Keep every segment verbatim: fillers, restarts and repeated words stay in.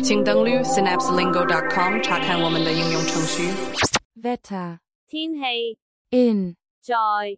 请登录 synapse lingo dot com 查看我们的应用程序。 Wetter. 天氣 In 在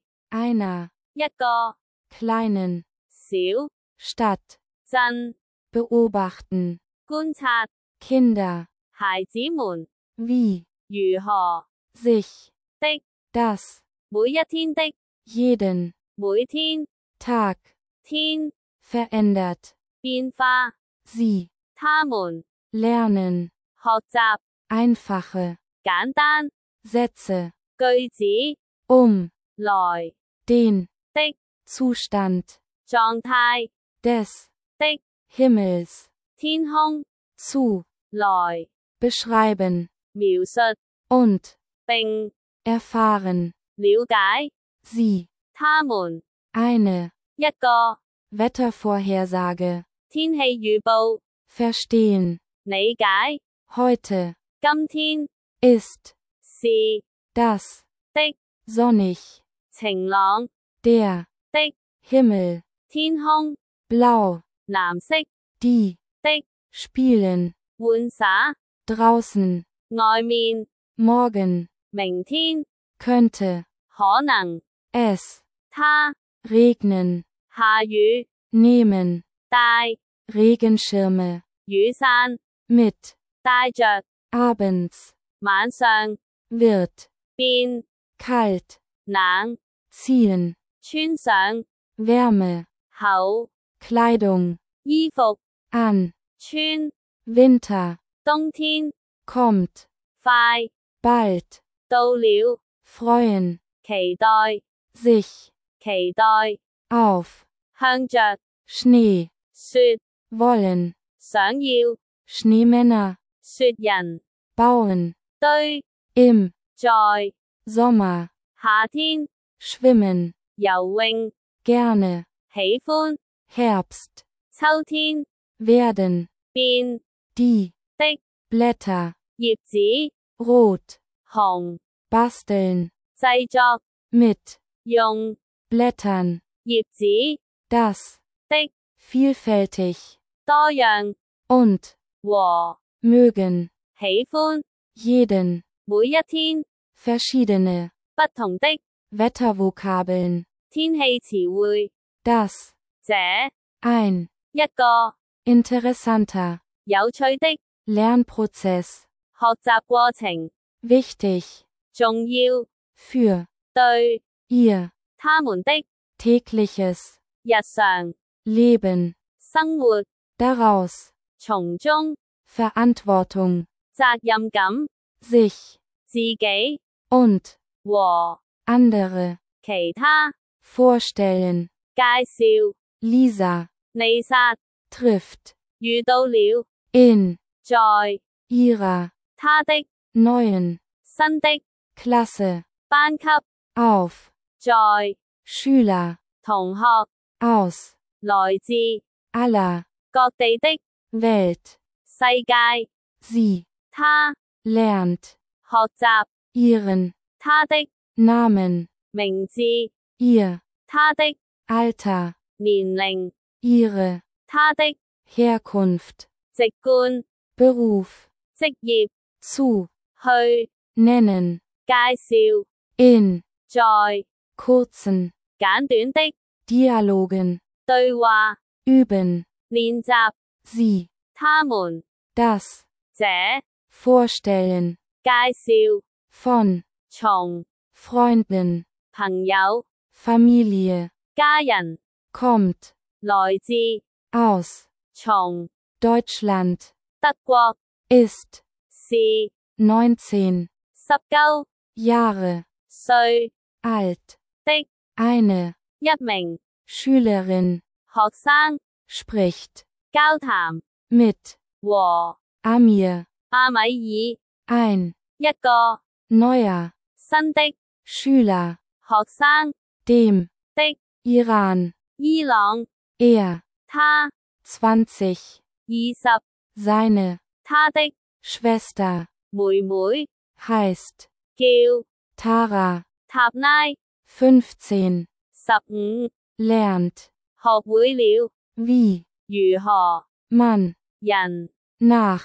einer 一個 kleinen 小 Stadt. 鎮 Beobachten. 觀察 Kinder. 孩子們 Wie 如何 sich 的 das 每一天的 jeden 每天 Tag 天 verändert. 變化 Sie 他們 lernen 學習 einfache 簡單 Sätze, 句子 um 來 den 的 Zustand 狀態 des 的 Himmels 天空 zu 來 beschreiben 描述 und 並 erfahren. 了解 Sie 他們 eine 一個 Wettervorhersage 天氣預報 verstehen. 理解 Heute 今天 ist 是 das 的 sonnig. 晴朗 Der 的 Himmel 天空 blau. 藍色 Die 的 spielen 玩耍 draußen. 外面 Morgen 明天 könnte 可能 es 它 regnen. 下雨 Nehmen 帶 Regenschirme 雨傘 mit. 帶着 Abends 晚上 wird 變 kalt. 冷 Ziehen 穿上 Wärme. 厚 Kleidung 衣服 an. 穿 Winter 冬天 kommt 快 bald. 到了 Freuen 期待 sich 期待 auf 向着 Schnee 說 wollen. 想要 Schneemänner 雪人 bauen. 堆 Im 在 Sommer 夏天 schwimmen 游泳 gerne. 喜歡 Herbst 秋天 werden 變 die 的 Blätter 葉子 rot. 紅 Basteln 製作 mit 用 Blättern. 葉子 Das 的 vielfältig 多樣 und 和 mögen 喜歡 jeden 每一天 verschiedene 不同的 Wettervokabeln. 天氣詞彙 Das 這 ein 一個 interessanter 有趣的 Lernprozess. 學習過程 Wichtig 重要 für 對 ihr 他們的 tägliches 日常 Leben. 生活 Daraus 從中 Verantwortung 責任感 sich 自己 und 和 andere 其他 vorstellen. 介紹 Lisa 利薩 trifft 遇到了 in 在 ihrer 他的 neuen 新的 Klasse 班級 auf 在 Schüler 同學 aus 來自 aller 各地的 Welt. 世界 Sie 他 lernt 學習 ihren 他的 Namen, 名字 ihr 他的 Alter, 年齡 ihre 他的 Herkunft, 籍貫 Beruf, 職業 zu 去 nennen, 介紹 in 在 kurzen 簡短的 Dialogen 對話 üben, 練習 sie 他們 das 這 vorstellen, 介紹 von 從 Freunden, 朋友 Familie, 家人 kommt 來自 aus 從 Deutschland, 德國 ist 是 neunzehn 十九 Jahre 歲 alt, 的 eine 一名 Schülerin, 學生 spricht 交談 mit 和 Amir, 阿米爾 ein 一個 neuer 新的 Schüler, 學生 dem 的 Iran, 伊朗 er, 他 zwanzig, 二十 seine 他的 Schwester, 妹妹 heißt 叫 Tara, 塔拉 fünfzehn, 十五 lernt, 學會了 wie 如何 man 人 nach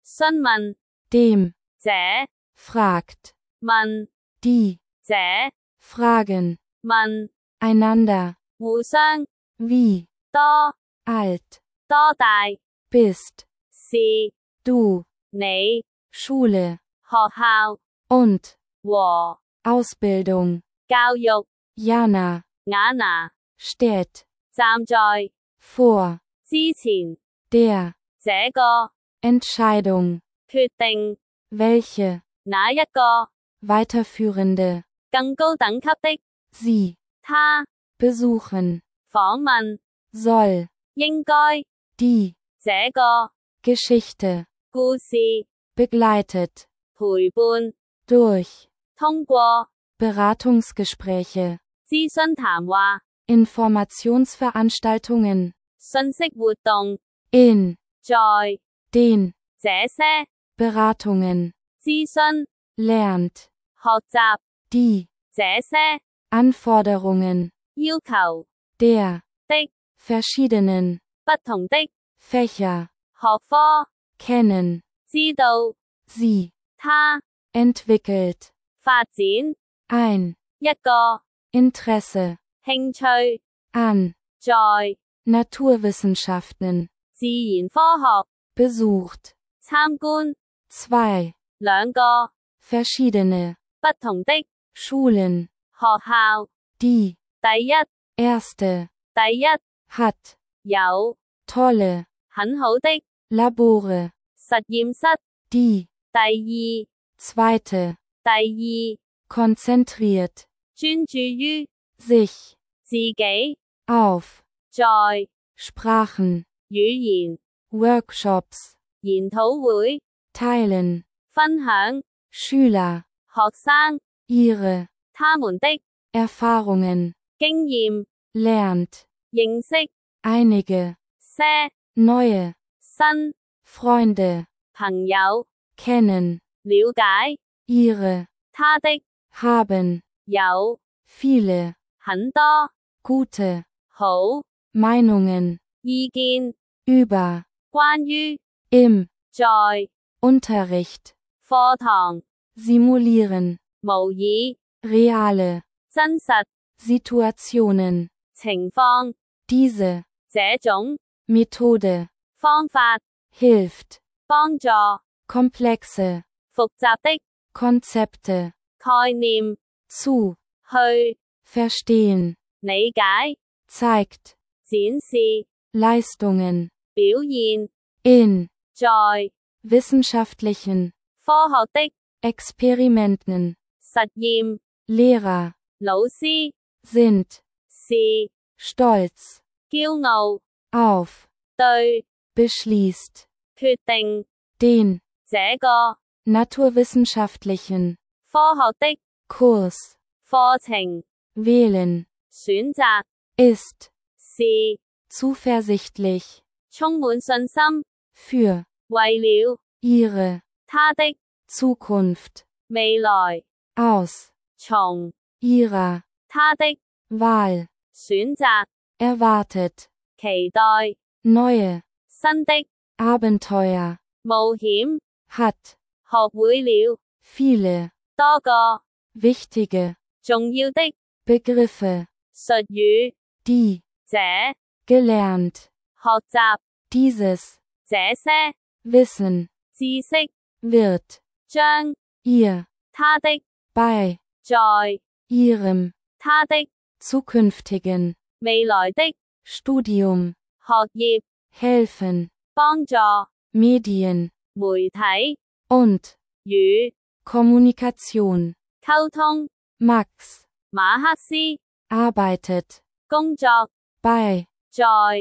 詢問 dem, 者 fragt, 問 die, 者 fragen, 問 einander, 互相 wie, 多 alt, 多大 bist, 是 du, 你 Schule, 學校 und, 和 Ausbildung, 教育 Jana, 雅拿 steht, 站在 vor, 之前 der, 這個 Entscheidung, 決定 welche, 哪一個 weiterführende, 更高等級的 sie, 他 besuchen, 訪問 soll, 應該 die, 這個 Geschichte, 故事 begleitet, 陪伴 durch, 通過 Beratungsgespräche, 諮詢談話 Informationsveranstaltungen, 信息活動 in, 在 den, 這些 Beratungen, 諮詢 lernt, 學習 die, 這些 Anforderungen, 要求 der, 的 verschiedenen, 不同的 Fächer, 學科 kennen, 知道 sie, 他 entwickelt, 發展 ein, 一個 Interesse, 興趣 an, 在 Naturwissenschaften, 自然科學 besucht, 參觀 zwei, 兩個 verschiedene, 不同的 Schulen, 學校 die, 第一 erste, 第一 hat, 有 tolle, 很好的 Labore, 實驗室 die, 第二 zweite, 第二 konzentriert, 專注於 sich, 自己 auf, 在 Sprachen, 語言 Workshops, 研討會 teilen, 分享 Schüler, 學生 ihre, 他們的 Erfahrungen, 經驗 lernt, 認識 einige, 些 neue, 新 Freunde, 朋友 kennen, 了解 ihre, 他的 haben, 有 viele, 很多 gute, 好 Meinungen, 意見 über, 關於 im, 在 Unterricht, 課堂 simulieren, 模擬 reale, 真實 Situationen, 情況 diese, 這種 Methode, 方法 hilft, 幫助 komplexe, 複雜的 Konzepte, 概念 zu, 去 verstehen, 理解 zeigt, 展示 Leistungen, 表現 in, 在 wissenschaftlichen, 科學的 Experimenten, 實驗 Lehrer, 老師 sind, 是 stolz, 驕傲 auf, 對 beschließt, 決定 den, 這個 naturwissenschaftlichen, 科學的 Kurs, 課程 wählen, 選擇 ist, 是 zuversichtlich, 充滿信心 für, 為了 ihre, 他的 Zukunft, 未來 aus, 從 ihrer, 他的 Wahl, 選擇 erwartet, 期待 neue, 新的 Abenteuer, 冒險 hat, 學會了 viele, 多個 wichtige, 重要的 Begriffe, 術語 die, 這 gelernt, 學習 dieses, 這些 Wissen, 知識 wird, 將 ihr, 他的 bei, 在 ihrem, 他的 zukünftigen, 未來的 Studium, 學業 helfen, 幫助 Medien, 媒體 und, 與 Kommunikation, 溝通 Max, 馬克思 arbeitet, 工作 bei, 在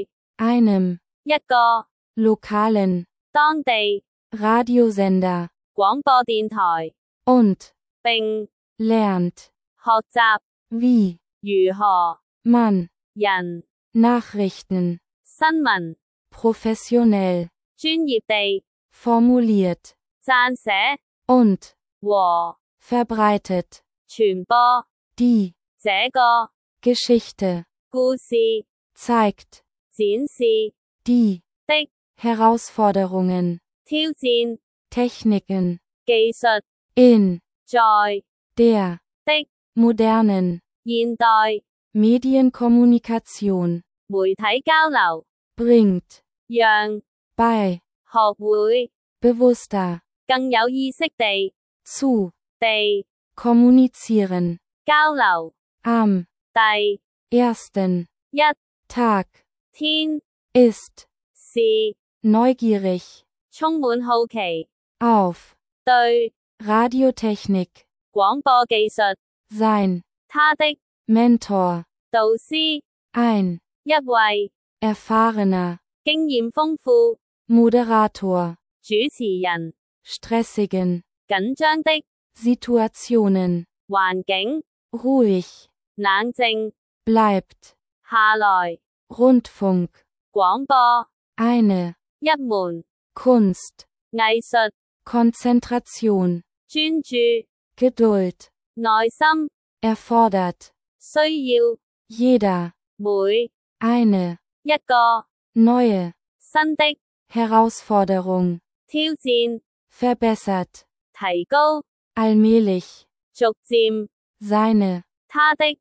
einem, 一個 lokalen, 當地 Radiosender, 廣播電台 und, 並 lernt, 學習 wie, 如何 man, 人 Nachrichten, 新聞 professionell, 專業地 formuliert, 撰寫 und, 和 verbreitet, 傳播 die, 這個 Geschichte, 故事 zeigt, 展示 die, 的 Herausforderungen, 挑戰 Techniken, 技術， in, 在， der, 的， modernen, 現代， Medienkommunikation, 媒體交流， bringt, 讓， bei, 學會， bewusster, 更有意識地， zu, 地， kommunizieren, 交流， am, 第， ersten, 一， Tag, 天， ist, 是， neugierig, 充滿好奇， auf, 對， Radiotechnik, 廣播技術， sein, 他的， Mentor, 導師， ein, 一位， erfahrener, 經驗豐富， Moderator, 主持人， stressigen, 緊張的， Situationen, 環境， ruhig, 冷靜， bleibt, 下來， Rundfunk, 廣播， eine, 一門， Kunst, 藝術， Konzentration, 專注， Geduld, 耐心， erfordert, 需要， jeder, 每， eine, 一個， neue, 新的， Herausforderung, 挑戰， verbessert, 提高， allmählich, 逐漸， seine, 他的，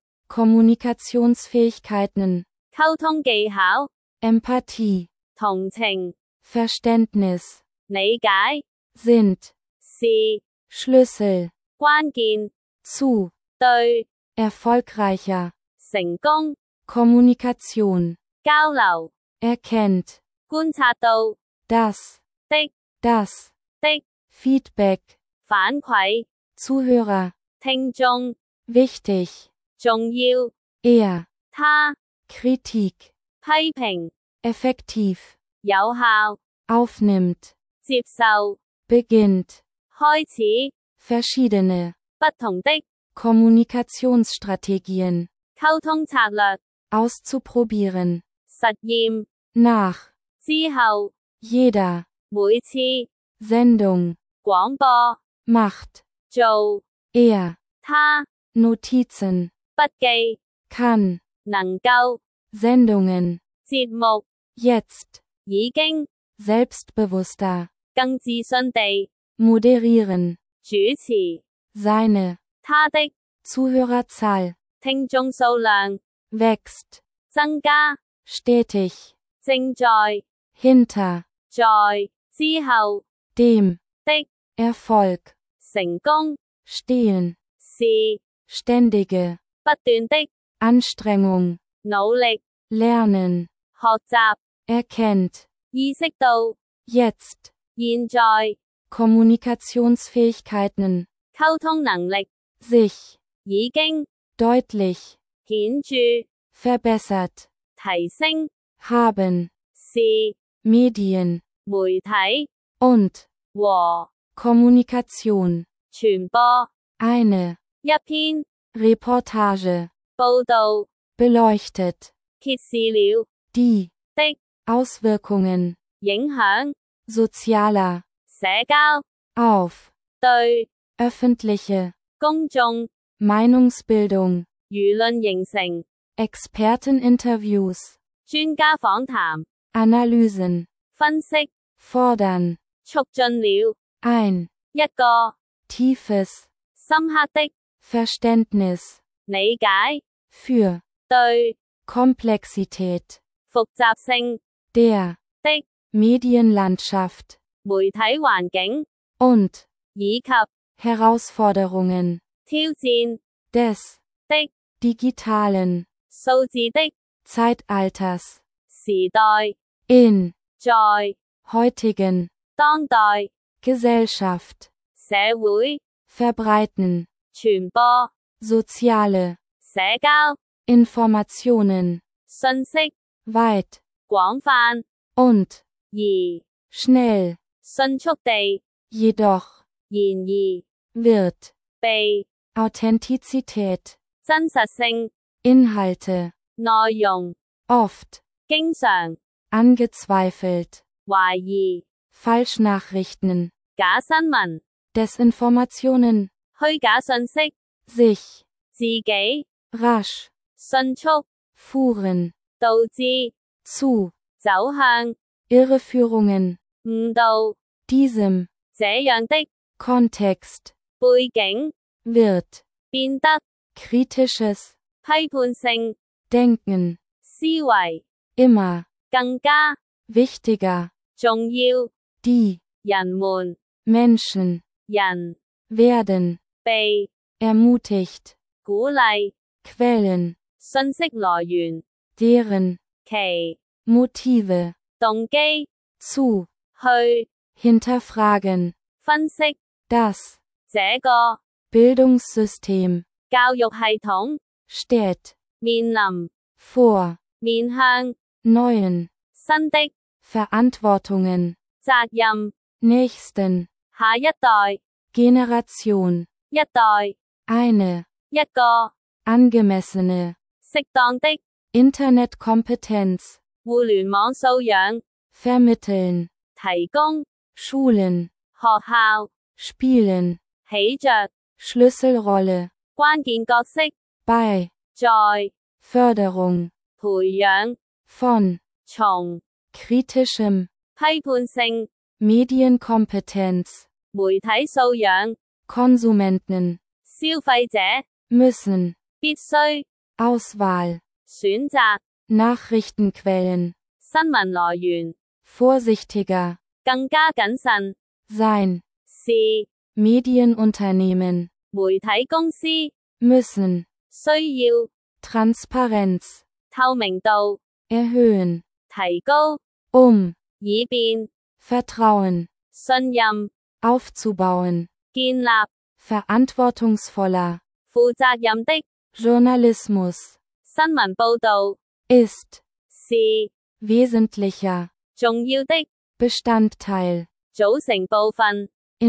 Kommunikationsfähigkeiten, 溝通技巧， Empathie, 同情， Verständnis, 理解， sind, 是， Schlüssel, 關鍵， zu, 對， erfolgreicher, 成功， Kommunikation, 交流， erkennt, 觀察到， das, 的， das, 的， Feedback, 反饋， Zuhörer, 聽眾， wichtig, 重要， er, 他， Kritik, 批評， effektiv, 有效， aufnimmt, 接受， beginnt, 開始， verschiedene, 不同的， Kommunikationsstrategien, 溝通策略， auszuprobieren, 實驗， nach, 之後， jeder, 每次， Sendung, 廣播， macht, 做， er, 他， Notizen, 筆記， kann, 能夠， Sendungen, 節目， jetzt, 已經， selbstbewusster, 更自信地， moderieren, 主持， seine, 他的， Zuhörerzahl, 聽眾數量， wächst, 增加， stetig, 正在， hinter, 在，之後， dem, 的， Erfolg, 成功， stehen, 是， ständige, 不斷的， Anstrengung, 努力， lernen, 學習， erkennt, 意識到， jetzt, 現在， Kommunikationsfähigkeiten, 溝通能力， sich, 已經， deutlich, 顯著， verbessert, 提升， haben, 是， Medien, 媒體， und, 和， Kommunikation, 傳播， eine, 一篇， Reportage, 報導， beleuchtet, 揭示了， die, 的， Auswirkungen, 影響， sozialer, 社交， auf, 對， öffentliche, 公眾， Meinungsbildung, 輿論形成， Experteninterviews, 專家訪談， Analysen, 分析， fordern, 促進了， ein, 一個， tiefes, 深刻的， Verständnis, 理解， für, 對， Komplexität, 複雜性， der, 的， Medienlandschaft, 媒體環境， und, 以及， Herausforderungen, 挑戰， des, 的， digitalen, 數字的， Zeitalters, 時代， in, 在， heutigen, 當代， Gesellschaft, 社會， verbreiten, 傳播， soziale, 社交， Informationen, 信息， weit, 廣泛， und, 而， schnell, 迅速地， jedoch, 然而， wird, 被， Authentizität, 真實性， Inhalte, 內容， oft, 經常， angezweifelt, 懷疑， Falschnachrichten, 假新聞， Desinformationen, 虛假信息， sich, 自己， rasch, 迅速， fuhren, 導致， zu, 走向， Irreführungen, 誤導， diesem, 這樣的 Kontext, 背景 wird, 變得 kritisches, 批判性 Denken, 思維 immer, 更加 wichtiger, 重要 die, 人們 Menschen, 人 werden, 被 ermutigt, 鼓勵 Quellen, 信息來源 deren, 其 Motive, 動機 zu, 去 hinterfragen, 分析 das, 這個 Bildungssystem, 教育系統 steht, 面臨 vor, 面向 neuen, 新的 Verantwortungen, 責任 nächsten, 下一代 Generation, 一代 eine, 一個 angemessene, 適當的 Internetkompetenz, 互聯網素養 vermitteln, 提供 Schulen, 學校 spielen, 起着 Schlüsselrolle, 關鍵角色 bei, 在 Förderung, 培養 von, 從 kritischem, 批判性 Medienkompetenz, 媒體素養 Konsumenten, 消費者 müssen, 必須 Auswahl, 選擇 Nachrichtenquellen, 新聞來源 vorsichtiger, 更加謹慎 sein, 是 Medienunternehmen, 媒體公司 müssen, 需要 Transparenz, 透明度 erhöhen, 提高 um, 以便 Vertrauen, 信任 aufzubauen, 建立 verantwortungsvoller, 負責任的 Journalismus, 新聞報導 ist, 是 wesentlicher, 重要的 Bestandteil, 組成部分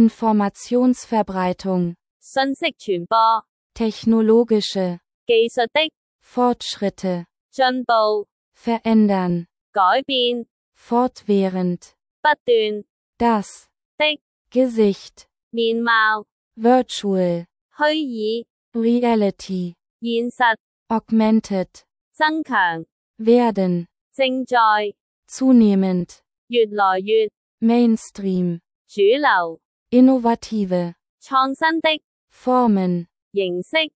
Informationsverbreitung, 信息傳播 technologische, 技術的 Fortschritte, 進步 verändern, 改變 fortwährend, 不斷 das, 的 Gesicht, 面貌 virtual, 虛擬 reality, 現實 augmented, 增強 werden, 正在 zunehmend, 越來越 Mainstream, 主流 innovative, 創新的 Formen, 形式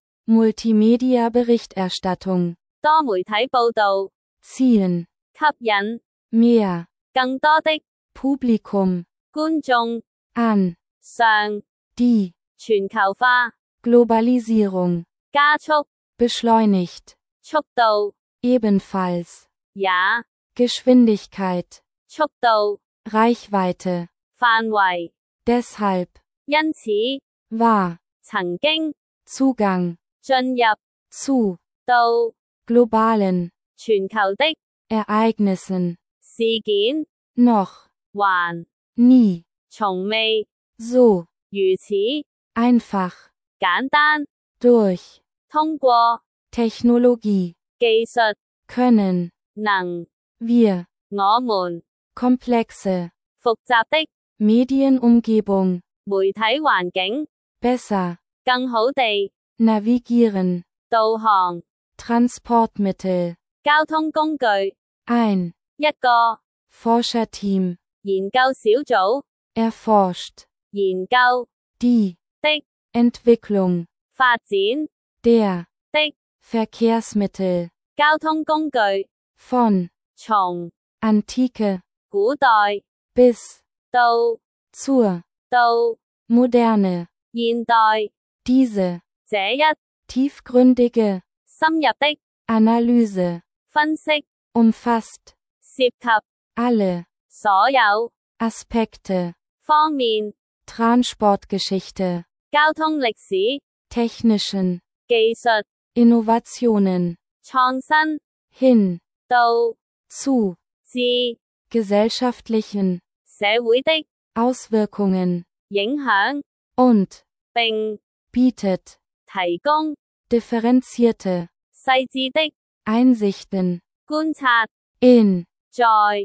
Multimedia-Berichterstattung, 多媒體報導 ziehen, 吸引 mehr, 更多的 Publikum, 觀眾 an, 上 die, 全球化 Globalisierung, 加速 beschleunigt, 速度 ebenfalls, 也 Geschwindigkeit, 速度 Reichweite, 範圍 deshalb, 因此 war, 曾經 Zugang, 進入 zu, 到 globalen, 全球的 Ereignissen, 事件 noch, 還 nie, 從未 so, 如此 einfach, 簡單 durch, 通過 Technologie, 技術 können, 能 wir, 我們 komplexe, 複雜的 Medienumgebung, 媒體環境 besser, 更好地 navigieren, 導航 Transportmittel, 交通工具 ein, 一個 Forscherteam, 研究小組 erforscht, 研究 die, 的 Entwicklung, 發展 der, 的 Verkehrsmittel, 交通工具 von, 從 Antike, 古代 bis, 到 zur, 到 Moderne, 現代 diese, 這一 tiefgründige, 深入的 Analyse, 分析 umfasst, 涉及 alle, 所有 Aspekte, 方面 Transportgeschichte, 交通歷史 technischen, 技術 Innovationen, 創新 hin, 到 zu, 至 gesellschaftlichen, 社會的 Auswirkungen, 影響 und, 並 bietet, 提供 differenzierte, 細緻的 Einsichten, 觀察 in, 在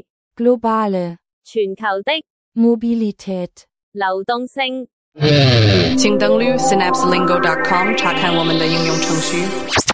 globale, 全球的 Mobilität. 流動性。 请登录 synapse lingo dot com 查看我们的应用程序。